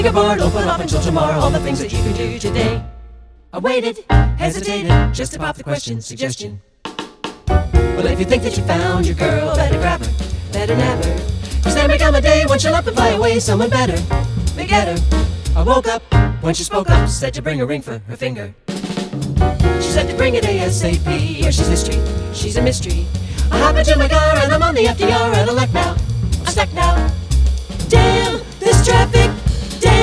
a bar, don't put off until tomorrow all the things that you can do today. I waited, hesitated, just to pop the question, suggestion. Well, if you think that you found your girl, better grab her, better nab her. 'Cause there may come a day when she'll up and fly away, someone better may get her. I woke up when she spoke up, said to bring a ring for her finger. She said to bring it ASAP, yeah, she's history, she's a mystery. I hop into my car and I'm on the FDR, out of luck now, I'm stuck now. Damn, this traffic